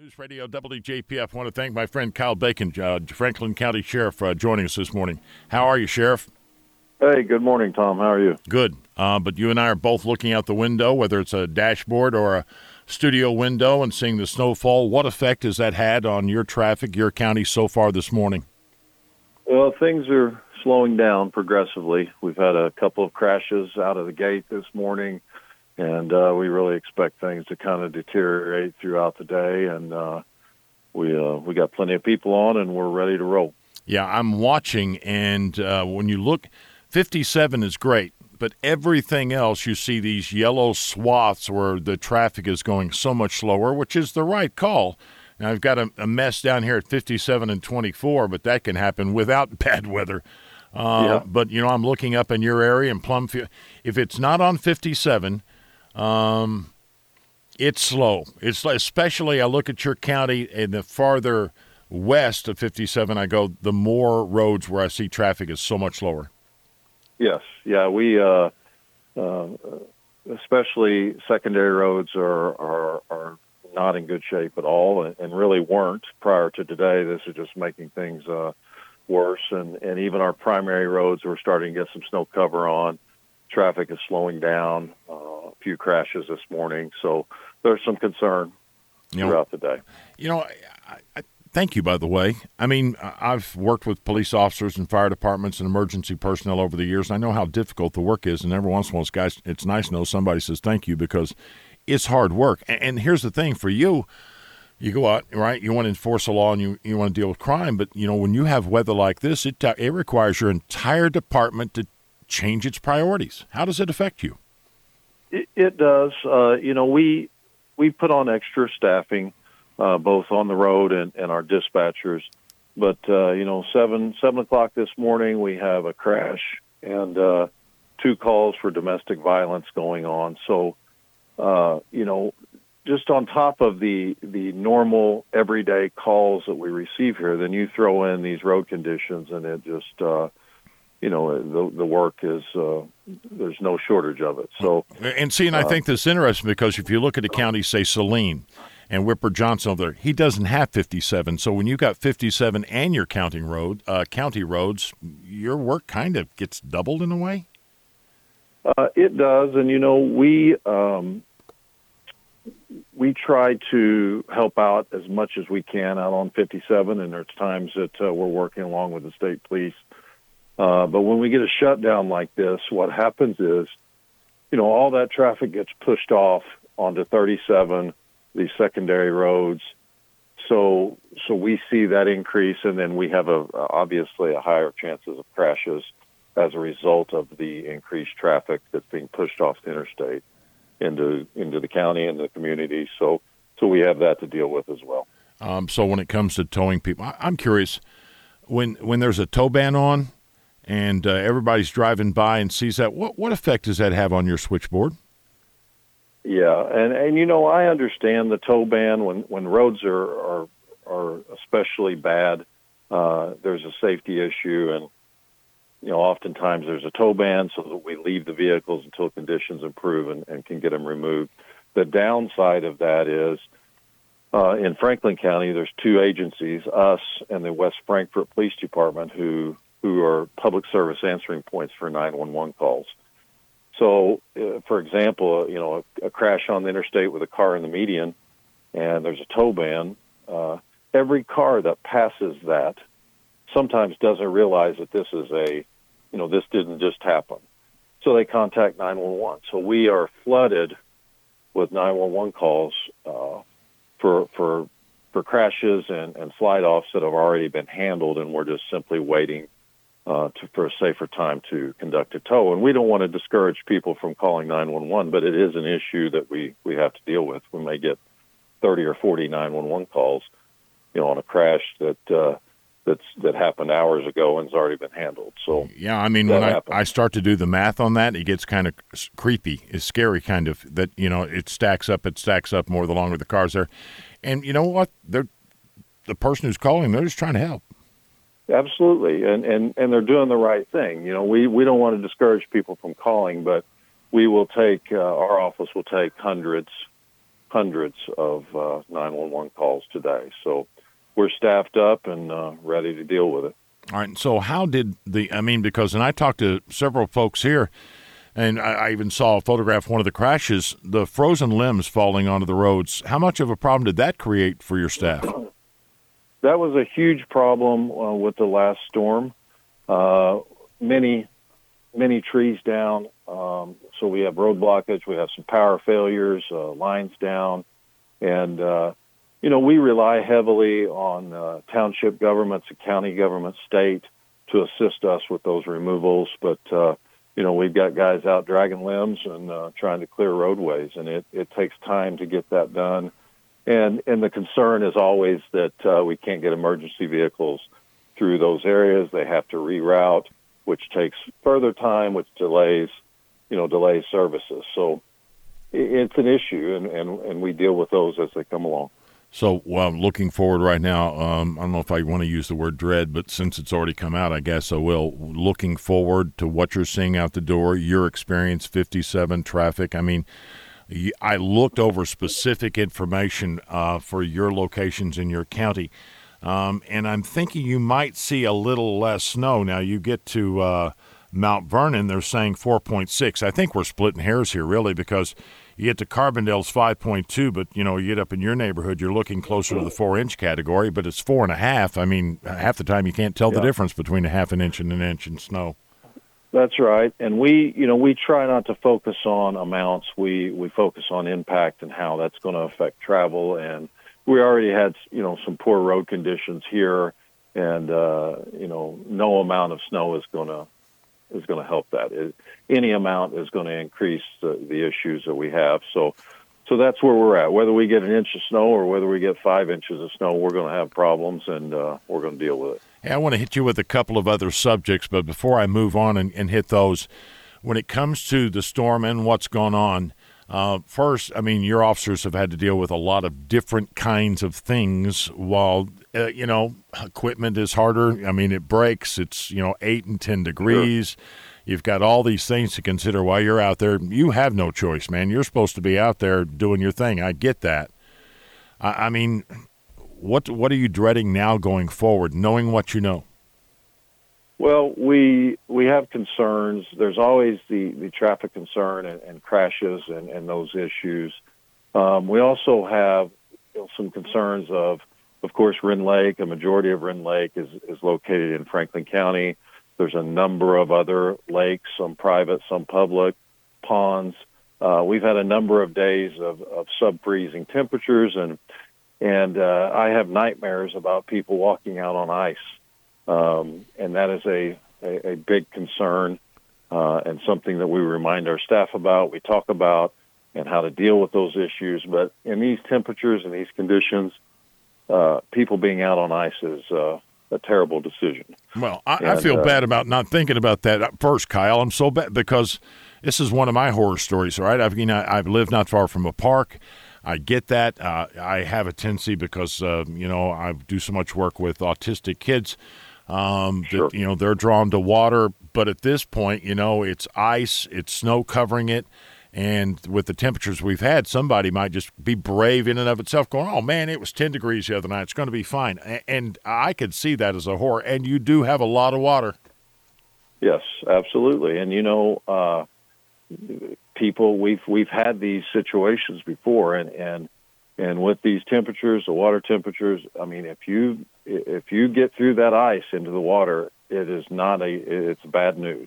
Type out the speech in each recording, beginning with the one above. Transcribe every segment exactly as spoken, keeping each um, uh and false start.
News Radio W J P F. I want to thank my friend Kyle Bacon, uh, Franklin County Sheriff, uh, joining us this morning. How are you, Sheriff? Hey, good morning, Tom. How are you? Good. Uh, but you and I are both looking out the window, whether it's a dashboard or a studio window, and seeing the snowfall. What effect has that had on your traffic, your county, so far this morning? Well, things are slowing down progressively. We've had a couple of crashes out of the gate this morning, and uh, we really expect things to kind of deteriorate throughout the day. And uh, we uh, we got plenty of people on, and we're ready to roll. Yeah, I'm watching, and uh, when you look, fifty-seven is great, but everything else, you see these yellow swaths where the traffic is going so much slower, which is the right call. Now, I've got a, a mess down here at fifty-seven and twenty-four, but that can happen without bad weather. Uh, yeah. But, you know, I'm looking up in your area in Plumfield. If it's not on fifty-seven, um, it's slow. It's especially, I look at your county, and the farther west of fifty-seven I go, the more roads where I see traffic is so much slower. Yes. Yeah, we, uh, uh, especially secondary roads are, are, are not in good shape at all, and, and really weren't prior to today. This is just making things uh, worse. And, and even our primary roads, we're starting to get some snow cover on. Traffic is slowing down, uh, a few crashes this morning. So there's some concern you throughout know, the day. You know, I, I, thank you, by the way. I mean, I've worked with police officers and fire departments and emergency personnel over the years, and I know how difficult the work is. And every once in a while, guys, it's nice to know somebody says thank you, because it's hard work. And, and here's the thing for you. You go out, right, you want to enforce a law and you, you want to deal with crime, but, you know, when you have weather like this, it, it requires your entire department to change its priorities. How does it affect you? It, it does. Uh, you know, we we put on extra staffing, uh, both on the road and, and our dispatchers. But, uh, you know, seven, seven o'clock this morning, we have a crash and uh, two calls for domestic violence going on. So, uh, you know, just on top of the the normal everyday calls that we receive here, then you throw in these road conditions, and it just, uh, you know, the the work is, uh, there's no shortage of it. So, and see, and I uh, think this is interesting, because if you look at a county, say Saline and Whipper Johnson over there, he doesn't have fifty-seven. So when you got fifty-seven and you're counting road, uh, county roads, your work kind of gets doubled in a way. Uh, it does, and you know, we. Um, We try to help out as much as we can out on fifty-seven, and there's times that uh, we're working along with the state police. Uh, but when we get a shutdown like this, what happens is, you know, all that traffic gets pushed off onto thirty-seven, these secondary roads. So, so we see that increase, and then we have a obviously a higher chances of crashes as a result of the increased traffic that's being pushed off the interstate into into the county and the community. So so we have that to deal with as well. Um, so when it comes to towing people, I, I'm curious, when when there's a tow ban on and uh, everybody's driving by and sees that, what, what effect does that have on your switchboard? Yeah, and, and you know, I understand the tow ban when, when roads are, are, are especially bad. Uh, there's a safety issue, and you know, oftentimes there's a tow ban so that we leave the vehicles until conditions improve and, and can get them removed. The downside of that is, uh, in Franklin County, there's two agencies, us and the West Frankfort Police Department, who, who are public service answering points for nine one one calls. So, uh, for example, you know, a, a crash on the interstate with a car in the median, and there's a tow ban, uh, every car that passes that sometimes doesn't realize that this is a, you know, this didn't just happen. So they contact nine one one. So we are flooded with nine one one calls uh, for for for crashes and, and slide-offs that have already been handled, and we're just simply waiting uh, to, for a safer time to conduct a tow. And we don't want to discourage people from calling nine one one, but it is an issue that we, we have to deal with. We may get thirty or forty nine one one calls, you know, on a crash that uh, that's that happened hours ago and has already been handled. So yeah, I mean, when I, I start to do the math on that, it gets kind of creepy. It's scary, kind of, that, you know, it stacks up, it stacks up more the longer the car's there. And you know what? They're, the person who's calling, they're just trying to help. Absolutely, and, and, and they're doing the right thing. You know, we, we don't want to discourage people from calling, but we will take, uh, our office will take hundreds hundreds of uh, nine one one calls today. So we're staffed up and uh, ready to deal with it. All right. So how did the, I mean, because, and I talked to several folks here, and I, I even saw a photograph of one of the crashes, the frozen limbs falling onto the roads. How much of a problem did that create for your staff? That was a huge problem uh, with the last storm. Uh, many, many trees down. Um, so we have road blockage. We have some power failures, uh, lines down. And, uh, you know, we rely heavily on uh, township governments, county government, state to assist us with those removals. But, uh, you know, we've got guys out dragging limbs and uh, trying to clear roadways, and it, it takes time to get that done. And and the concern is always that uh, we can't get emergency vehicles through those areas. They have to reroute, which takes further time, which delays, you know, delays services. So it's an issue, and, and, and we deal with those as they come along. So, well, looking forward right now, um, I don't know if I want to use the word dread, but since it's already come out, I guess I will. Looking forward to what you're seeing out the door, your experience, fifty-seven traffic. I mean, I looked over specific information uh, for your locations in your county, um, and I'm thinking you might see a little less snow. Now, you get to uh, Mount Vernon, they're saying four point six. I think we're splitting hairs here, really, because you get to Carbondale's five point two, but, you know, you get up in your neighborhood, you're looking closer to the four-inch category, but it's four and a half. I mean, half the time you can't tell yeah. the difference between a half an inch and an inch in snow. That's right. And we, you know, we try not to focus on amounts. We, we focus on impact and how that's going to affect travel. And we already had, you know, some poor road conditions here, and, uh, you know, no amount of snow is going to is going to help that. It, any amount is going to increase the, the issues that we have. So, so that's where we're at. Whether we get an inch of snow or whether we get five inches of snow, we're going to have problems, and uh, we're going to deal with it. Hey, I want to hit you with a couple of other subjects, but before I move on and, and hit those, when it comes to the storm and what's gone on, uh, first, I mean, your officers have had to deal with a lot of different kinds of things while, uh, you know, equipment is harder. I mean, it breaks. It's, you know, eight and ten degrees. Sure. You've got all these things to consider while you're out there. You have no choice, man. You're supposed to be out there doing your thing. I get that. I, I mean, what what are you dreading now going forward, knowing what you know? Well, we we have concerns. There's always the, the traffic concern and, and crashes and, and those issues. Um, we also have, you know, some concerns of, of course, Wren Lake. A majority of Wren Lake is, is located in Franklin County. There's a number of other lakes, some private, some public, ponds. Uh, we've had a number of days of, of sub-freezing temperatures, and and uh, I have nightmares about people walking out on ice. Um, and that is a, a, a big concern uh, and something that we remind our staff about, we talk about, and how to deal with those issues. But in these temperatures and these conditions, uh, people being out on ice is uh, a terrible decision. Well, I, and, I feel uh, bad about not thinking about that first, Kyle. I'm so bad because this is one of my horror stories, right? I've, you know, I've lived not far from a park. I get that. Uh, I have a tendency because, uh, you know, I do so much work with autistic kids. Um, sure. that, you know, they're drawn to water, but at this point, you know, it's ice, it's snow covering it, and with the temperatures we've had, somebody might just be brave in and of itself going, oh, man, it was ten degrees the other night, it's going to be fine. And I could see that as a horror, and you do have a lot of water. Yes, absolutely. And, you know, uh, people, we've we've had these situations before, and, and And with these temperatures, the water temperatures, I mean, if you if you get through that ice into the water, it is not a it's bad news.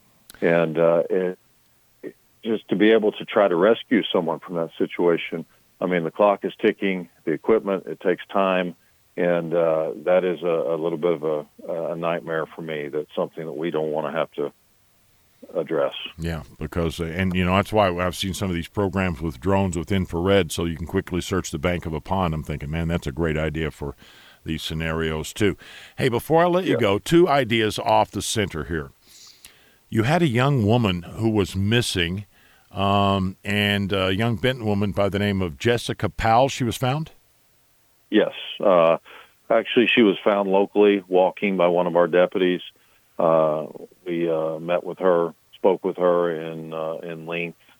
And uh, it, it, just to be able to try to rescue someone from that situation, I mean, the clock is ticking, the equipment, it takes time, and uh, that is a, a little bit of a, a nightmare for me. That's something that we don't want to have to address. Yeah, because, uh, and you know, that's why I've seen some of these programs with drones with infrared so you can quickly search the bank of a pond. I'm thinking, man, that's a great idea for these scenarios too. Hey, before I let you yeah. go, two ideas off the center here. You had a young woman who was missing, um, and a young Benton woman by the name of Jessica Powell, she was found? Yes. Uh, actually, she was found locally walking by one of our deputies. Uh, we uh, met with her, spoke with her in uh, in length,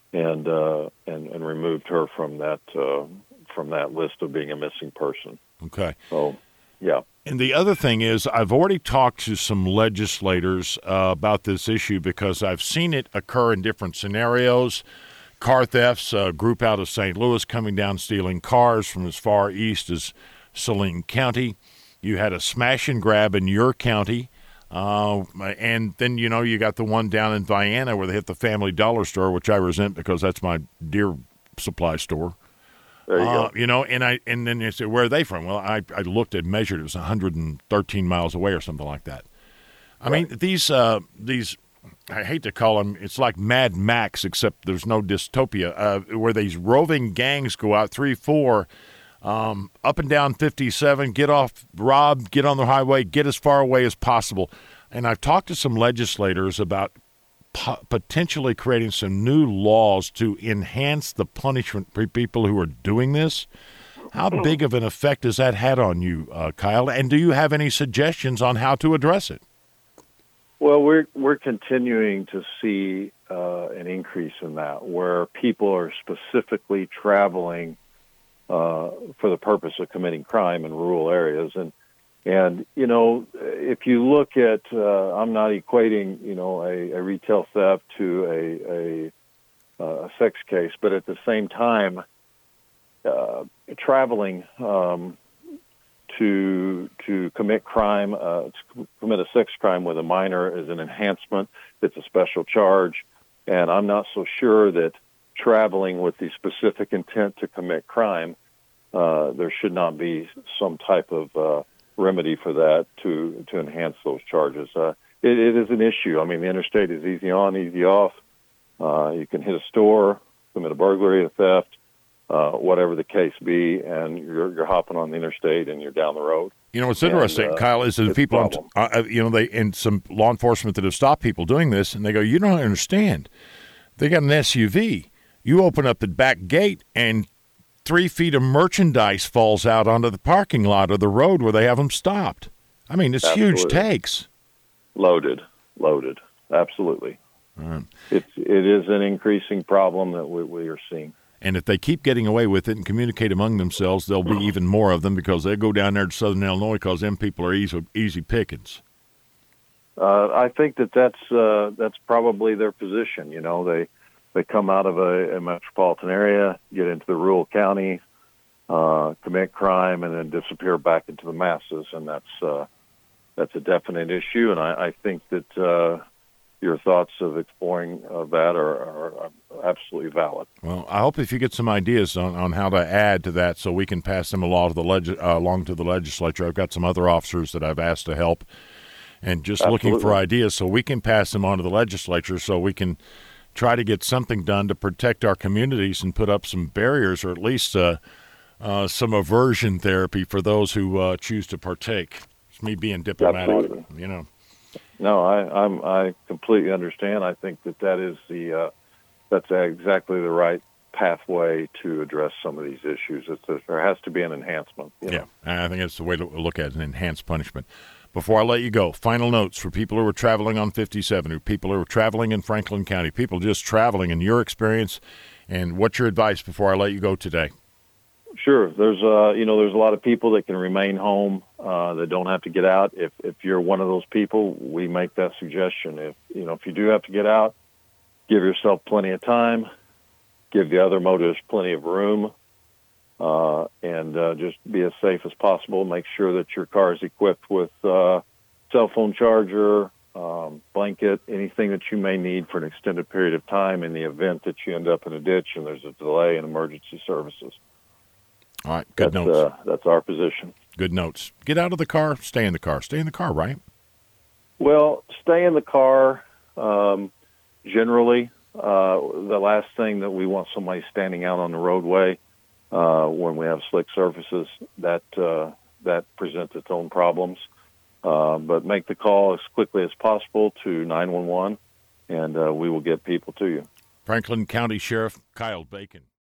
and uh, and and removed her from that uh, from that list of being a missing person. Okay. So, yeah. And the other thing is, I've already talked to some legislators uh, about this issue because I've seen it occur in different scenarios. Car thefts, a group out of Saint Louis coming down stealing cars from as far east as Saline County. You had a smash and grab in your county. Uh, and then, you know, you got the one down in Vienna where they hit the Family Dollar store, which I resent because that's my deer supply store. There you uh, go. You know, and I and then you say, where are they from? Well, I, I looked and measured. It was one hundred thirteen miles away or something like that. I right. mean, these, uh, these, I hate to call them, it's like Mad Max, except there's no dystopia, uh, where these roving gangs go out, three, four, um, up and down fifty-seven, get off, rob, get on the highway, get as far away as possible. And I've talked to some legislators about potentially creating some new laws to enhance the punishment for people who are doing this. How big of an effect has that had on you, uh, Kyle? And do you have any suggestions on how to address it? Well, we're we're continuing to see uh, an increase in that, where people are specifically traveling uh, for the purpose of committing crime in rural areas. And And, you know, if you look at, uh, I'm not equating, you know, a, a retail theft to a, a, a sex case, but at the same time, uh, traveling um, to to commit crime, uh, to commit a sex crime with a minor is an enhancement. It's a special charge. And I'm not so sure that traveling with the specific intent to commit crime, uh, there should not be some type of uh, remedy for that to to enhance those charges. Uh, it, it is an issue. I mean, the interstate is easy on, easy off. Uh, you can hit a store, commit a burglary, a theft, uh, whatever the case be, and you're you're hopping on the interstate and you're down the road. You know what's interesting, and, uh, Kyle, is that the people, uh, you know, they and some law enforcement that have stopped people doing this, and they go, "You don't understand. They got an S U V. You open up the back gate and three feet of merchandise falls out onto the parking lot or the road where they have them stopped." I mean, it's Absolutely. huge takes. Loaded, loaded. Absolutely. Right. It's, it is an increasing problem that we, we are seeing. And if they keep getting away with it and communicate among themselves, there'll be even more of them because they go down there to southern Illinois because them people are easy, easy pickings. Uh, I think that that's, uh, that's probably their position. You know, they, They come out of a, a metropolitan area, get into the rural county, uh, commit crime, and then disappear back into the masses. And that's uh, that's a definite issue. And I, I think that uh, your thoughts of exploring uh, that are, are absolutely valid. Well, I hope if you get some ideas on, on how to add to that so we can pass them along to the leg- uh, along to the legislature. I've got some other officers that I've asked to help and just Absolutely. looking for ideas so we can pass them on to the legislature so we can try to get something done to protect our communities and put up some barriers or at least uh, uh, some aversion therapy for those who uh, choose to partake. It's me being diplomatic, Absolutely. you know. No, I I'm, I completely understand. I think that that is the uh, that's exactly the right pathway to address some of these issues. It's a, there has to be an enhancement. You know? Yeah, I think that's the way to look at it, an enhanced punishment. Before I let you go, final notes for people who are traveling on fifty-seven, who people who are traveling in Franklin County, people just traveling in your experience, and what's your advice before I let you go today? Sure. There's uh, you know, there's a lot of people that can remain home, uh, that don't have to get out. If if you're one of those people, we make that suggestion. If you know, if you do have to get out, give yourself plenty of time, give the other motorists plenty of room. Uh, and uh, just be as safe as possible. Make sure that your car is equipped with uh, cell phone charger, um, blanket, anything that you may need for an extended period of time in the event that you end up in a ditch and there's a delay in emergency services. All right, good that's, notes. Uh, that's our position. Good notes. Get out of the car, stay in the car. Stay in the car, right? Well, stay in the car, um, generally. Uh, the last thing that we want somebody standing out on the roadway Uh, when we have slick surfaces, that uh, that presents its own problems. Uh, but make the call as quickly as possible to nine one one, and uh, we will get people to you. Franklin County Sheriff Kyle Bacon.